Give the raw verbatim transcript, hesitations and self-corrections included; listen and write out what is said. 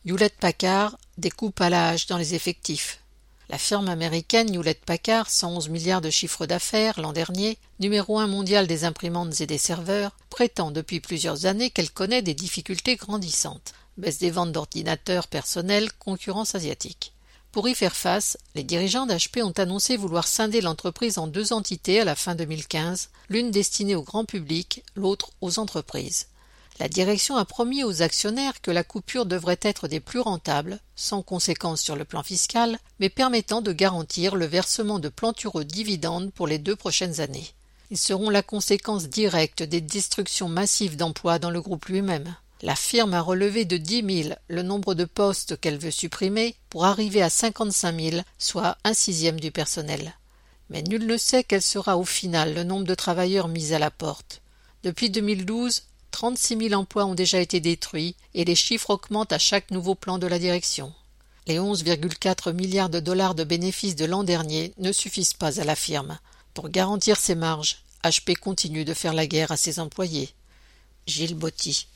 Hewlett-Packard découpe à la hache dans les effectifs. La firme américaine Hewlett-Packard, cent onze milliards de chiffre d'affaires l'an dernier, numéro un mondial des imprimantes et des serveurs, prétend depuis plusieurs années qu'elle connaît des difficultés grandissantes. Baisse des ventes d'ordinateurs personnels, concurrence asiatique. Pour y faire face, les dirigeants d'H P ont annoncé vouloir scinder l'entreprise en deux entités à la fin deux mille quinze, l'une destinée au grand public, l'autre aux entreprises. La direction a promis aux actionnaires que la coupure devrait être des plus rentables, sans conséquence sur le plan fiscal, mais permettant de garantir le versement de plantureux dividendes pour les deux prochaines années. Ils seront la conséquence directe des destructions massives d'emplois dans le groupe lui-même. La firme a relevé de dix mille le nombre de postes qu'elle veut supprimer pour arriver à cinquante-cinq mille, soit un sixième du personnel. Mais nul ne sait quel sera au final le nombre de travailleurs mis à la porte. Depuis deux mille douze, trente-six mille emplois ont déjà été détruits et les chiffres augmentent à chaque nouveau plan de la direction. Les onze virgule quatre milliards de dollars de bénéfices de l'an dernier ne suffisent pas à la firme. Pour garantir ses marges, H P continue de faire la guerre à ses employés. Gilles Botti.